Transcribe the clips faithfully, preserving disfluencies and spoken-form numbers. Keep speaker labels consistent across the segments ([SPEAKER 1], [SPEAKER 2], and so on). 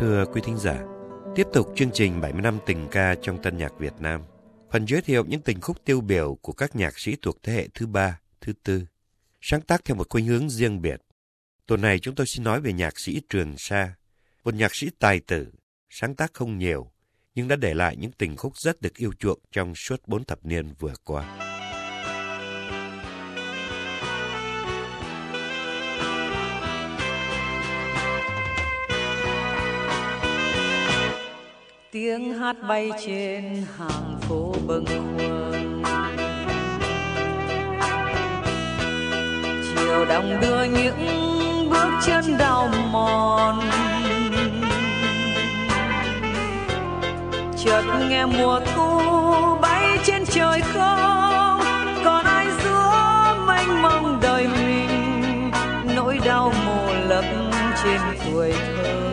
[SPEAKER 1] Thưa quý thính giả, tiếp tục chương trình bảy mươi năm tình ca trong tân nhạc Việt Nam. Phần giới thiệu những tình khúc tiêu biểu của các nhạc sĩ thuộc thế hệ thứ ba, thứ tư, sáng tác theo một khuynh hướng riêng biệt. Tuần này chúng tôi xin nói về nhạc sĩ Trường Sa, một nhạc sĩ tài tử, sáng tác không nhiều, nhưng đã để lại những tình khúc rất được yêu chuộng trong suốt bốn thập niên vừa qua.
[SPEAKER 2] Tiếng hát bay trên hàng phố bâng khuâng, chiều đong đưa những bước chân đau mòn. Chợt nghe mùa thu bay trên trời không, còn ai giữa mênh mông đời mình, nỗi đau mồ lấp trên tuổi thơ.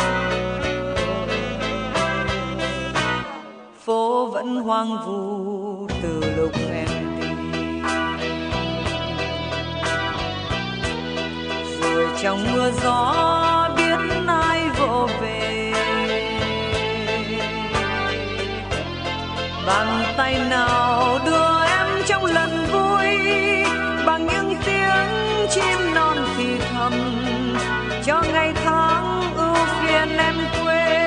[SPEAKER 2] Phố vẫn hoang vu từ lúc em đi, rồi trong mưa gió biết ai vỗ về. Bàn tay nào đưa em trong lần vui, bằng những tiếng chim non thì thầm, cho ngày tháng ưu phiền em quên.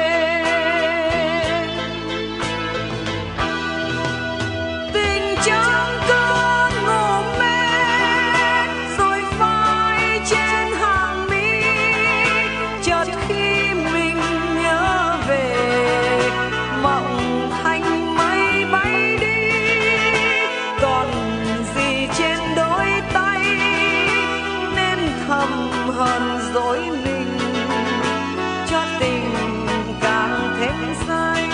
[SPEAKER 2] Hờn dỗi mình cho tình càng thêm say.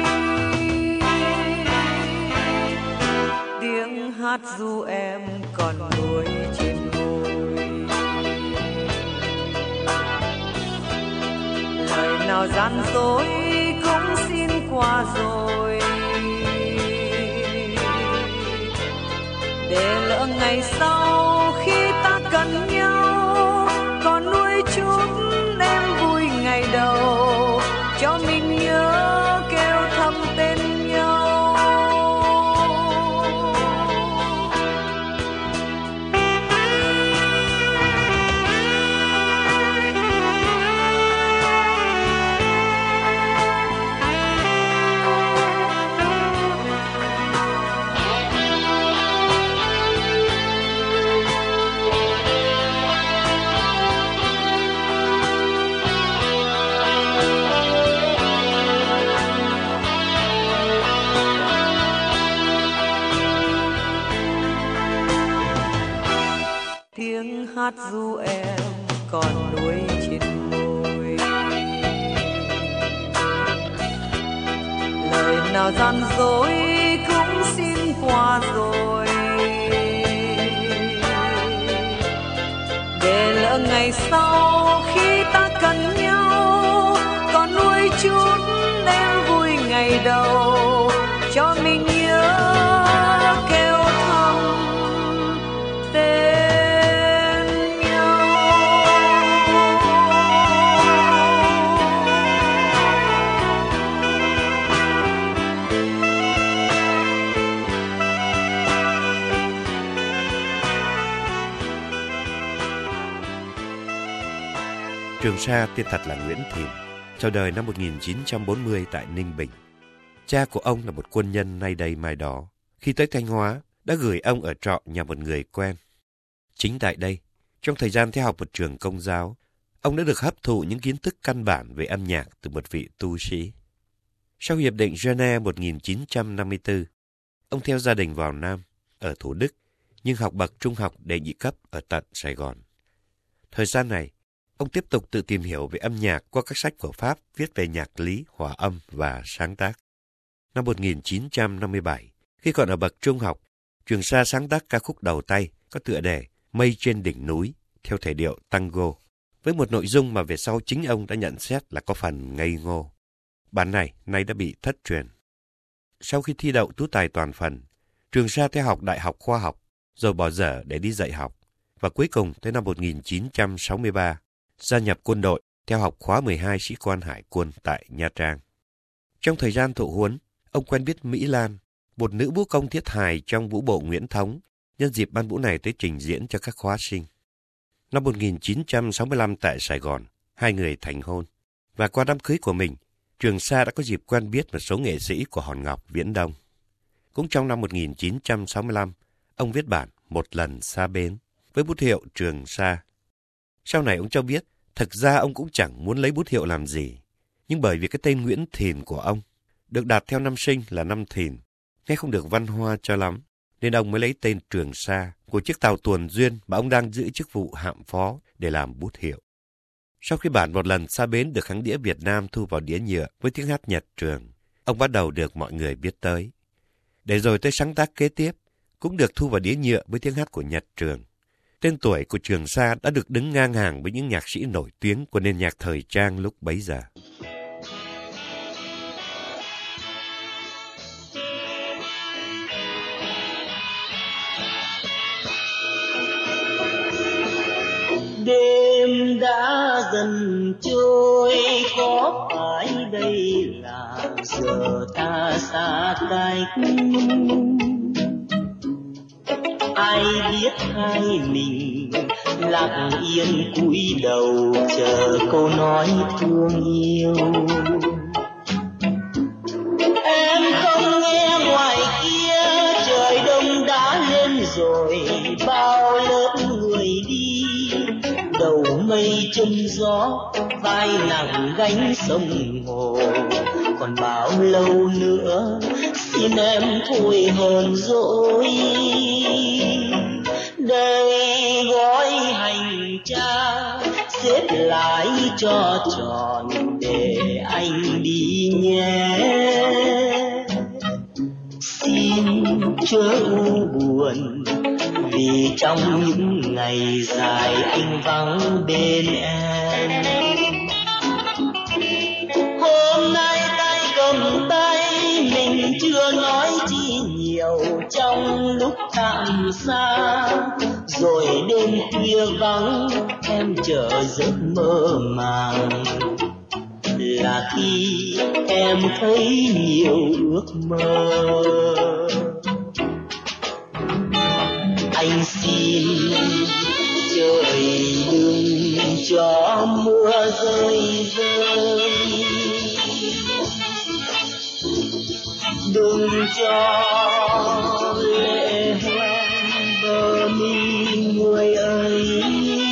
[SPEAKER 2] Tiếng hát ru em còn nuối trên môi, lời nào gian dối cũng xin qua rồi, để lỡ ngày sau khi ta cần nhau, còn nuôi chút em vui ngày đầu, cho mình nhớ kêu thầm tên nhau. Tiếng hát ru em còn nuối trên môi, lời nào gian dối cũng xin qua rồi, để lỡ ngày sau khi ta cần nhau, còn nuôi chút em vui ngày đầu, cho mình nhớ kêu thầm tên.
[SPEAKER 1] Trường Sa tên thật là Nguyễn Thìn, chào đời năm một nghìn chín trăm bốn mươi tại Ninh Bình. Cha của ông là một quân nhân nay đây mai đó. Khi tới Thanh Hóa, đã gửi ông ở trọ nhà một người quen. Chính tại đây, trong thời gian theo học một trường công giáo, ông đã được hấp thụ những kiến thức căn bản về âm nhạc từ một vị tu sĩ. Sau Hiệp định Geneva một nghìn chín trăm năm mươi tư, ông theo gia đình vào Nam, ở Thủ Đức, nhưng học bậc trung học đệ nhị cấp ở tận Sài Gòn. Thời gian này, ông tiếp tục tự tìm hiểu về âm nhạc qua các sách của Pháp viết về nhạc lý, hòa âm và sáng tác. Năm một nghìn chín trăm năm mươi bảy, khi còn ở bậc trung học, Trường Sa sáng tác ca khúc đầu tay có tựa đề Mây trên đỉnh núi theo thể điệu tango, với một nội dung mà về sau chính ông đã nhận xét là có phần ngây ngô. Bản này nay đã bị thất truyền. Sau khi thi đậu tú tài toàn phần, Trường Sa theo học Đại học Khoa học, rồi bỏ dở để đi dạy học, và cuối cùng tới năm một nghìn chín trăm sáu mươi ba, gia nhập quân đội theo học khóa mười hai sĩ quan hải quân tại Nha Trang. Trong thời gian thụ huấn, ông quen biết Mỹ Lan, một nữ vũ công thiết hài trong vũ bộ Nguyễn Thống, nhân dịp ban vũ này tới trình diễn cho các khóa sinh. Năm một nghìn chín trăm sáu mươi lăm tại Sài Gòn, hai người thành hôn. Và qua đám cưới của mình, Trường Sa đã có dịp quen biết một số nghệ sĩ của Hòn Ngọc Viễn Đông. Cũng trong năm một nghìn chín trăm sáu mươi lăm, ông viết bản Một lần xa bến với bút hiệu Trường Sa. Sau này ông cho biết, thực ra ông cũng chẳng muốn lấy bút hiệu làm gì, nhưng bởi vì cái tên Nguyễn Thìn của ông được đặt theo năm sinh là năm Thìn, nghe không được văn hoa cho lắm, nên ông mới lấy tên Trường Sa của chiếc tàu tuần duyên mà ông đang giữ chức vụ hạm phó để làm bút hiệu. Sau khi bản Một lần xa bến được hãng đĩa Việt Nam thu vào đĩa nhựa với tiếng hát Nhật Trường, ông bắt đầu được mọi người biết tới. Để rồi tới sáng tác kế tiếp, cũng được thu vào đĩa nhựa với tiếng hát của Nhật Trường. Tên tuổi của Trường Sa đã được đứng ngang hàng với những nhạc sĩ nổi tiếng của nền nhạc thời trang lúc bấy giờ.
[SPEAKER 3] Đêm đã dần trôi, có phải đây là giờ ta xa cách? Ai biết hai mình lặng yên cúi đầu chờ câu nói thương yêu. Em không nghe ngoài kia trời đông đã lên rồi, bao lớp người đi đầu mây chân gió, vai nặng gánh sông hồ. Còn bao lâu nữa xin em thôi hờn dỗi, đây gói hành trang xếp lại cho tròn để anh đi nhé. Xin chớ u buồn vì trong những ngày dài anh vắng bên em. Hôm nay tay cầm tay mình chưa nói chi nhiều trong lúc tạm xa, rồi đêm khuya vắng em chờ giấc mơ màng, là khi em thấy nhiều ước mơ. Anh xin trời đừng cho mưa rơi rơi, đừng cho lệ hoen bờ mi người ơi.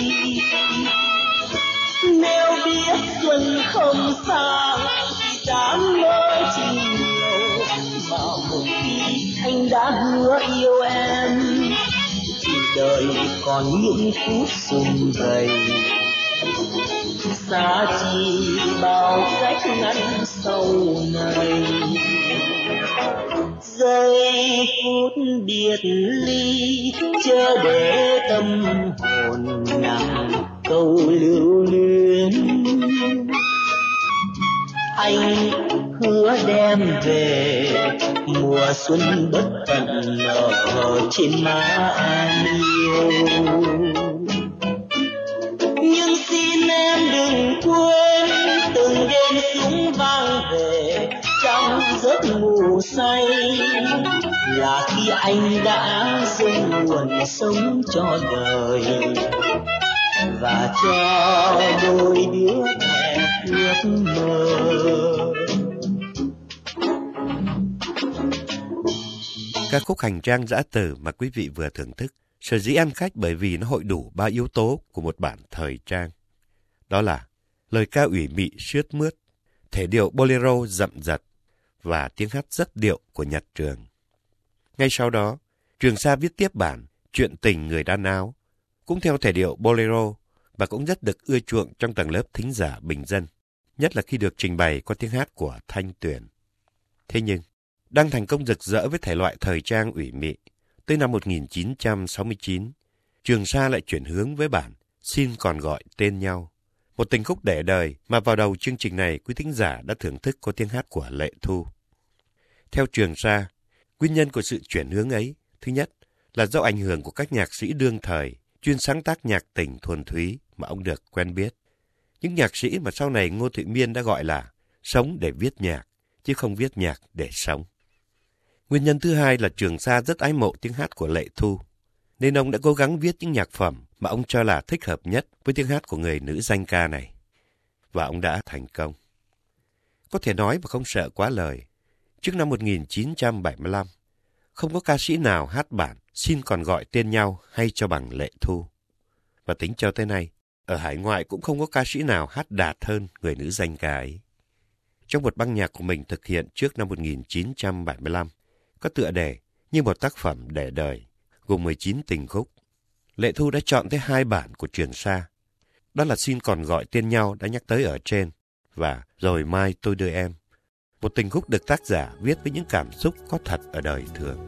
[SPEAKER 3] Nếu biết xuân không xa thì dám mơ chi nhiều, bảo một khi anh đã hứa yêu em thì đời còn những phút sum vầy. Xa chi bao cách ngắn sau này, giây phút biệt ly chớ để tâm hồn nặng câu lưu luyến. Anh hứa đem về mùa xuân bất tận nở trên má em yêu. Nhưng xin em đừng quên từng đêm súng vang về trong giấc ngủ say, là khi anh đã dâng nguồn sống cho đời và cho đôi đứa trẻ ước mơ.
[SPEAKER 1] Ca khúc Hành trang giã từ mà quý vị vừa thưởng thức sở dĩ ăn khách bởi vì nó hội đủ ba yếu tố của một bản thời trang. Đó là lời ca ủy mị sướt mướt, thể điệu bolero dậm dật và tiếng hát rất điệu của Nhật Trường. Ngay sau đó, Trường Sa viết tiếp bản Chuyện tình người đan áo, cũng theo thể điệu bolero và cũng rất được ưa chuộng trong tầng lớp thính giả bình dân, nhất là khi được trình bày qua tiếng hát của Thanh Tuyền. Thế nhưng, đang thành công rực rỡ với thể loại thời trang ủy mị, tới năm một nghìn chín trăm sáu mươi chín, Trường Sa lại chuyển hướng với bản Xin còn gọi tên nhau, một tình khúc để đời mà vào đầu chương trình này quý thính giả đã thưởng thức qua tiếng hát của Lệ Thu. Theo Trường Sa, nguyên nhân của sự chuyển hướng ấy, thứ nhất là do ảnh hưởng của các nhạc sĩ đương thời chuyên sáng tác nhạc tình thuần túy mà ông được quen biết, Những nhạc sĩ mà sau này Ngô Thụy Miên đã gọi là sống để viết nhạc, chứ không viết nhạc để sống. Nguyên nhân thứ hai là Trường Sa rất ái mộ tiếng hát của Lệ Thu, nên ông đã cố gắng viết những nhạc phẩm mà ông cho là thích hợp nhất với tiếng hát của người nữ danh ca này. Và ông đã thành công. Có thể nói mà không sợ quá lời, trước năm một nghìn chín trăm bảy mươi lăm, không có ca sĩ nào hát bản Xin Còn Gọi Tên Nhau hay cho bằng Lệ Thu. Và tính cho tới nay, ở hải ngoại cũng không có ca sĩ nào hát đạt hơn người nữ danh ca ấy. Trong một băng nhạc của mình thực hiện trước năm một nghìn chín trăm bảy mươi lăm, có tựa đề Như Một Tác Phẩm Để Đời, gồm mười chín tình khúc. Lệ Thu đã chọn tới hai bản của Trường Sa. Đó là Xin Còn Gọi Tên Nhau đã nhắc tới ở trên và Rồi Mai Tôi Đưa Em, một tình khúc được tác giả viết với những cảm xúc có thật ở đời thường.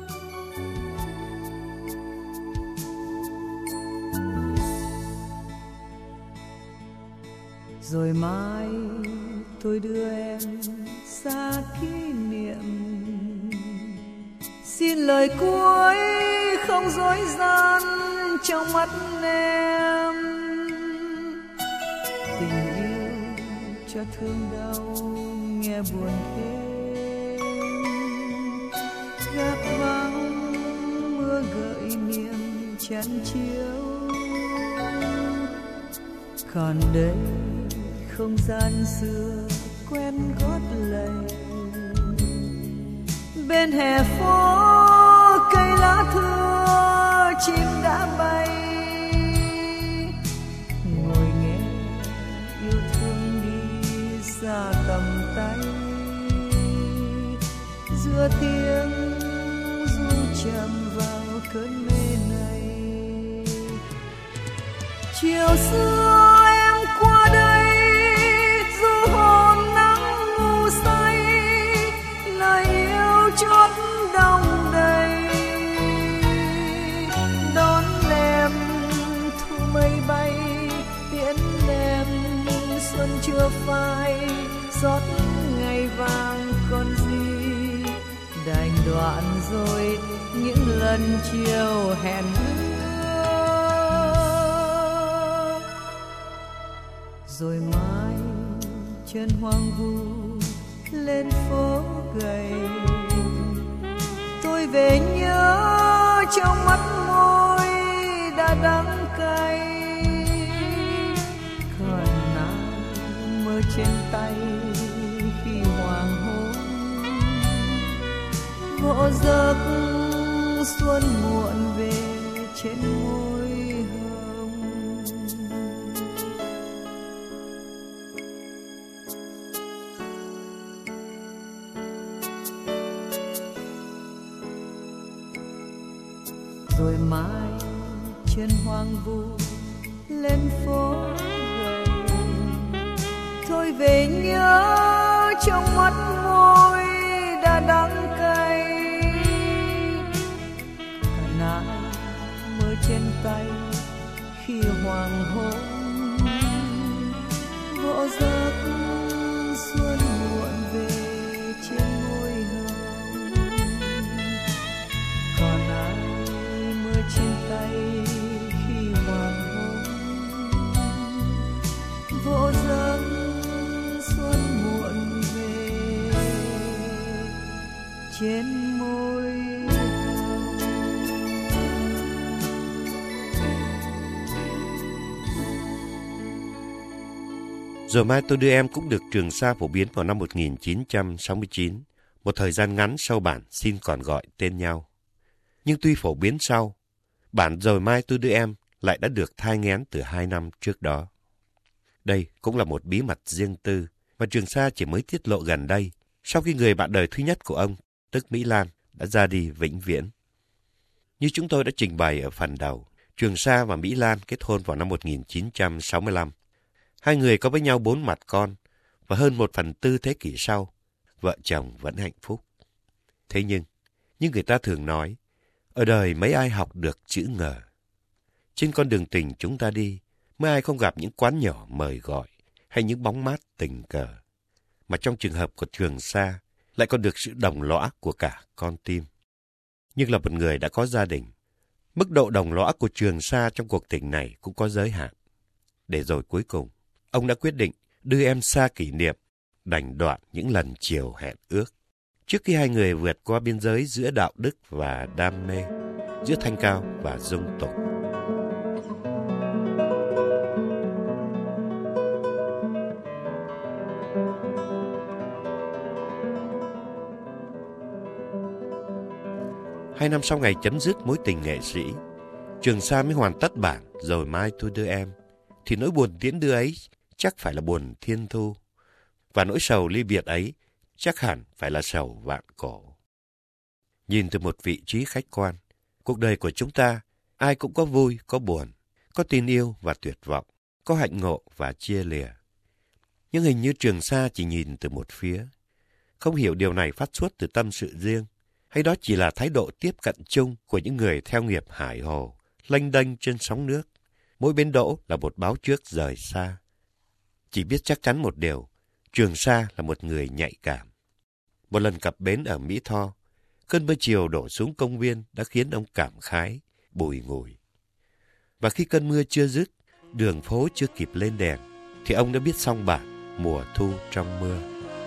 [SPEAKER 2] Rồi mai tôi đưa em xa kỷ niệm, xin lời cuối không dối gian trong mắt em. Tình yêu cho thương đau nghe buồn thêm, gác vắng mưa gợi niềm chán chiếu. Còn đây không gian xưa quen gót lầy, bên hè phố cây lá thưa chim đã bay. Ngồi nghe yêu thương đi xa tầm tay, giữa tiếng ru chạm vào cơn mê này. Chiều xưa em qua đây du hồn nắng ngủ say, lời yêu chót đông đầy. Đón em thu mây bay, tiễn em xuân chưa phai. Xót ngày vàng còn gì, đành đoạn rồi những lần chiều hẹn ước. Rồi mai chân hoang vu lên phố gầy, tôi về nhớ trong mắt môi đã đắng cay. Còn nắng mơ trên tay khi hoàng hôn, vỗ giấc xuân muộn về trên môi hồng. Rồi mai trên hoang vu lên phố gầy, thôi về nhớ trong mắt môi đã đắng cay. Cả nắng mơ trên tay khi hoàng hôn, vỗ giấc xuân muộn về trên môi hồng. Còn ai mơ trên tay khi hoàng hôn, vỗ giấc xuân muộn về trên môi hồng.
[SPEAKER 1] Rồi Mai Tôi Đưa Em cũng được Trường Sa phổ biến vào năm một nghìn chín trăm sáu mươi chín, một thời gian ngắn sau bản Xin Còn Gọi Tên Nhau. Nhưng tuy phổ biến sau, bản Rồi Mai Tôi Đưa Em lại đã được thai nghén từ hai năm trước đó. Đây cũng là một bí mật riêng tư mà Trường Sa chỉ mới tiết lộ gần đây, sau khi người bạn đời thứ nhất của ông, tức Mỹ Lan, đã ra đi vĩnh viễn. Như chúng tôi đã trình bày ở phần đầu, Trường Sa và Mỹ Lan kết hôn vào năm một nghìn chín trăm sáu mươi lăm. Hai người có với nhau bốn mặt con, và hơn một phần tư thế kỷ sau, vợ chồng vẫn hạnh phúc. Thế nhưng, như người ta thường nói, ở đời mấy ai học được chữ ngờ. Trên con đường tình chúng ta đi, mấy ai không gặp những quán nhỏ mời gọi, hay những bóng mát tình cờ. Mà trong trường hợp của Trường Sa, lại còn được sự đồng lõa của cả con tim. Nhưng là một người đã có gia đình, mức độ đồng lõa của Trường Sa trong cuộc tình này cũng có giới hạn. Để rồi cuối cùng, ông đã quyết định đưa em xa kỷ niệm, đành đoạn những lần chiều hẹn ước. Trước khi hai người vượt qua biên giới giữa đạo đức và đam mê, giữa thanh cao và dung tục. Hai năm sau ngày chấm dứt mối tình nghệ sĩ, Trường Sa mới hoàn tất bản Rồi Mai Tôi Đưa Em, thì nỗi buồn tiễn đưa ấy chắc phải là buồn thiên thu, và nỗi sầu ly biệt ấy chắc hẳn phải là sầu vạn cổ. Nhìn từ một vị trí khách quan, cuộc đời của chúng ta ai cũng có vui, có buồn, có tin yêu và tuyệt vọng, có hạnh ngộ và chia lìa. Nhưng hình như Trường Sa chỉ nhìn từ một phía, không hiểu điều này phát xuất từ tâm sự riêng, hay đó chỉ là thái độ tiếp cận chung của những người theo nghiệp hải hồ, lênh đênh trên sóng nước. Mỗi bến đỗ là một báo trước rời xa. Chỉ biết chắc chắn một điều, Trường Sa là một người nhạy cảm. Một lần cập bến ở Mỹ Tho, cơn mưa chiều đổ xuống công viên đã khiến ông cảm khái, bùi ngùi. Và khi cơn mưa chưa dứt, đường phố chưa kịp lên đèn, thì ông đã biết xong bản Mùa Thu Trong Mưa.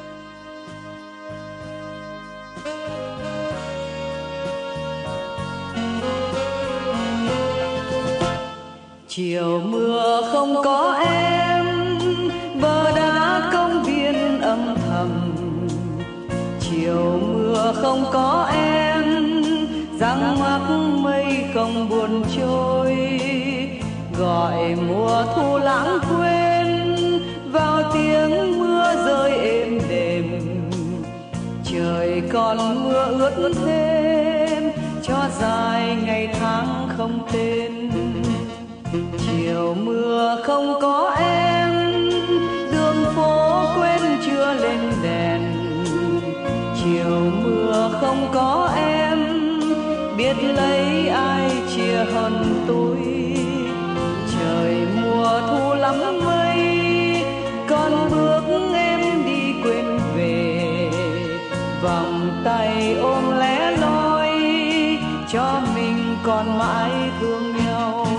[SPEAKER 2] Chiều mưa không có em, bờ đá công viên âm thầm. Chiều mưa không có em, dáng mắc mây không buồn trôi. Gọi mùa thu lãng quên vào tiếng mưa rơi êm đềm. Trời còn mưa ướt thêm cho dài ngày tháng không tên. Chiều mưa không có em, đường phố quên chưa lên đèn. Chiều mưa không có em, biết lấy ai chia hơn tôi. Trời mùa thu lắm mây, con bước em đi quên về. Vòng tay ôm lẻ loi, cho mình còn mãi thương nhau.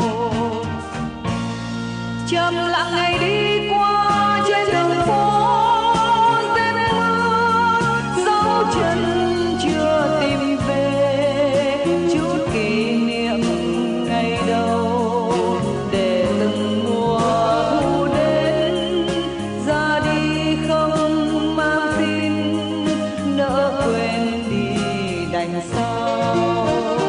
[SPEAKER 2] Chậm lặng ngày đi qua trên đường phố rét mưa, dấu chân chưa tìm về chút kỷ niệm ngày đầu. Để từng mùa thu đến ra đi không mang tin, nỡ quên đi đành sao.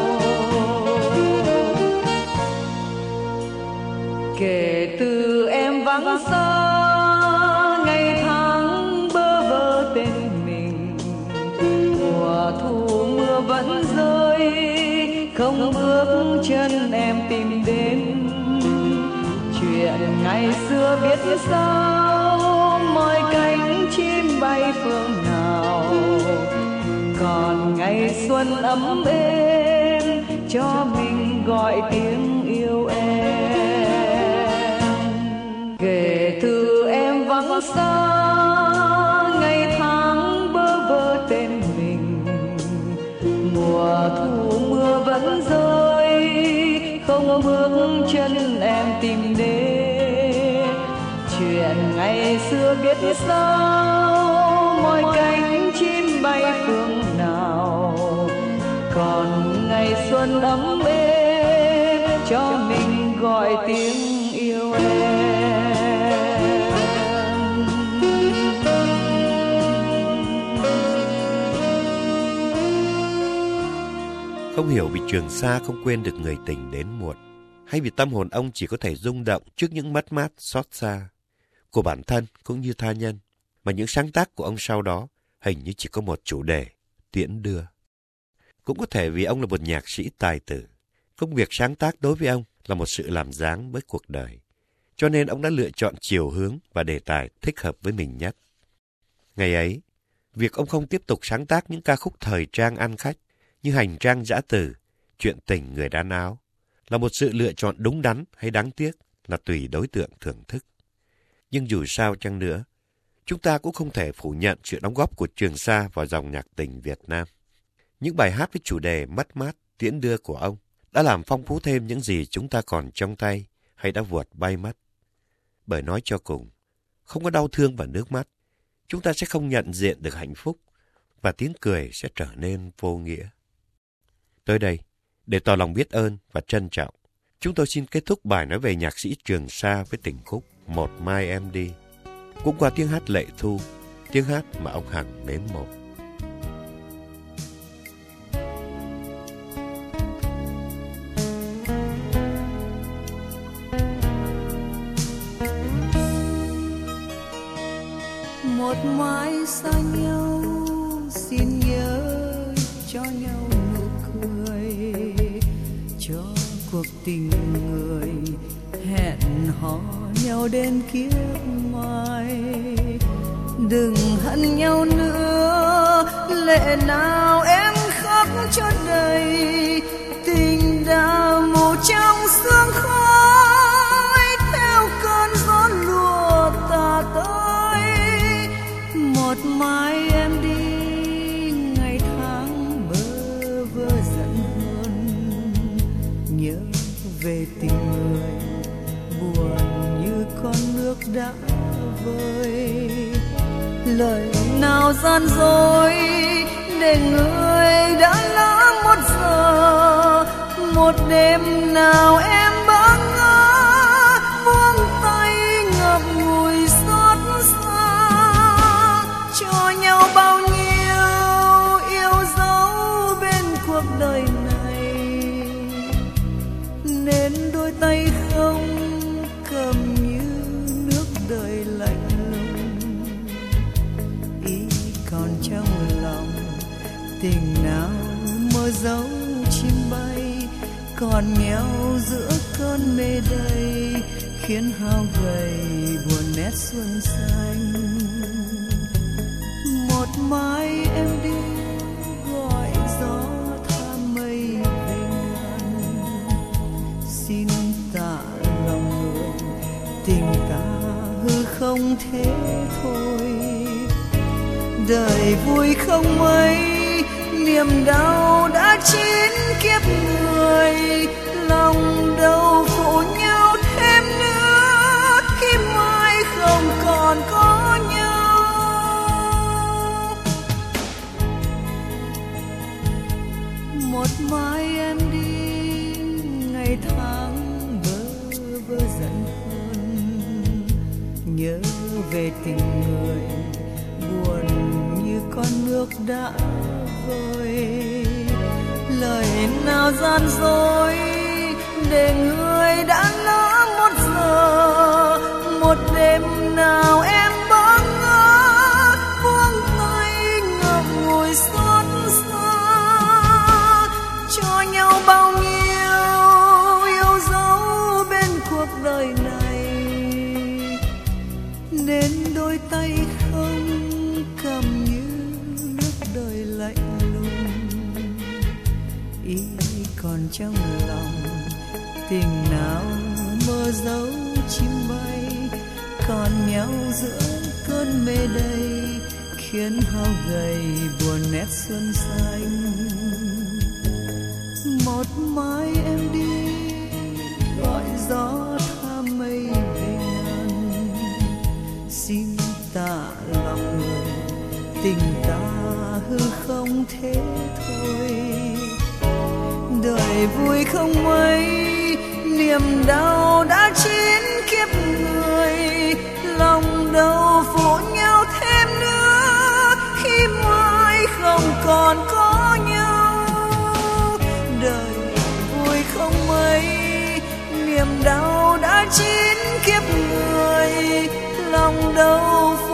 [SPEAKER 2] Kể từ em vắng xa, ngày tháng bơ vơ tên mình. Mùa thu mưa vẫn rơi, không bước chân em tìm đến. Chuyện ngày xưa biết sao, mọi cánh chim bay phương nào. Còn ngày xuân ấm êm, cho mình gọi tiếng yêu em. Kể từ em vắng xa, ngày tháng bơ vơ tên mình. Mùa thu mưa vẫn rơi, không bước chân em tìm đến. Chuyện ngày xưa biết sao, mọi cánh chim bay phương nào. Còn ngày xuân ấm êm, cho mình gọi tiếng yêu em.
[SPEAKER 1] Không hiểu vì Trường Sa không quên được người tình đến muộn, hay vì tâm hồn ông chỉ có thể rung động trước những mất mát xót xa của bản thân cũng như tha nhân, mà những sáng tác của ông sau đó hình như chỉ có một chủ đề, tiễn đưa. Cũng có thể vì ông là một nhạc sĩ tài tử, công việc sáng tác đối với ông là một sự làm dáng với cuộc đời, cho nên ông đã lựa chọn chiều hướng và đề tài thích hợp với mình nhất. Ngày ấy, việc ông không tiếp tục sáng tác những ca khúc thời trang ăn khách như Hành trang dã từ, Chuyện tình người đan áo là một sự lựa chọn đúng đắn hay đáng tiếc là tùy đối tượng thưởng thức. Nhưng dù sao chăng nữa, chúng ta cũng không thể phủ nhận sự đóng góp của Trường Sa vào dòng nhạc tình Việt Nam. Những bài hát với chủ đề mất mát, tiễn đưa của ông đã làm phong phú thêm những gì chúng ta còn trong tay hay đã vượt bay mất. Bởi nói cho cùng, không có đau thương và nước mắt, chúng ta sẽ không nhận diện được hạnh phúc và tiếng cười sẽ trở nên vô nghĩa. Tới đây, để tỏ lòng biết ơn và trân trọng, chúng tôi xin kết thúc bài nói về nhạc sĩ Trường Sa với tình khúc Một Mai Em Đi, cũng qua tiếng hát Lệ Thu, tiếng hát mà ông Hằng mến mộ.
[SPEAKER 2] Một mai xa nhau, xin nhớ cho nhau nụ cười, cho cuộc tình người hẹn hò nhau đến kiếp mai. Đừng hận nhau nữa, lệ nào em khóc cho đầy, tình đã mù trong sương khói, theo cơn gió lùa tà tới. Một mai em đi, ngày tháng bơ vơ giận hờn, nhớ về tình người buồn như con nước đã vơi. Lời nào gian dối để người đã lỡ một giờ, một đêm nào em bỡ ngỡ, buông tay ngập ngùi xót xa. Cho nhau bao nhiêu yêu dấu bên cuộc đời này, nên đôi tay không cầm như nước đời lạnh lùng. Ý còn trong lòng, tình nào mơ dấu chim bay, còn nhau giữa cơn mê đầy, khiến hao gầy buồn nét xuân xanh. Một mai em đi, gọi gió tha mây về ngàn, xin tạ lòng người, tình ta hư không thế thôi. Đời vui không mấy, niềm đau đã chín kiếp người, lòng đâu phụ nhau thêm nữa, khi mai không còn có nhau. Một mai em đi, ngày tháng bơ vơ giận hơn, nhớ về tình người buồn như con nước đã vơi. Lời nào gian dối để người đã lỡ một giờ, một đêm nào em bỡ ngỡ, buông tay ngậm ngùi xót xa. Cho nhau bao nhiêu yêu dấu bên cuộc đời này, nên đôi tay không cầm như nước đời lạnh lùng. Ý còn trong lòng, tình nào mơ dấu chim bay, còn nhau giữa cơn mê đầy, khiến hao gầy buồn nét xuân xanh. Một mai em đi, gọi gió tha mây về ngàn, xin tạ lòng người, tình ta hư không thế thôi. Đời vui không mấy, niềm đau đã chín kiếp người, lòng đâu phụ nhau thêm nữa, khi mai không còn có nhau. Đời vui không mấy, niềm đau đã chín kiếp người, lòng đâu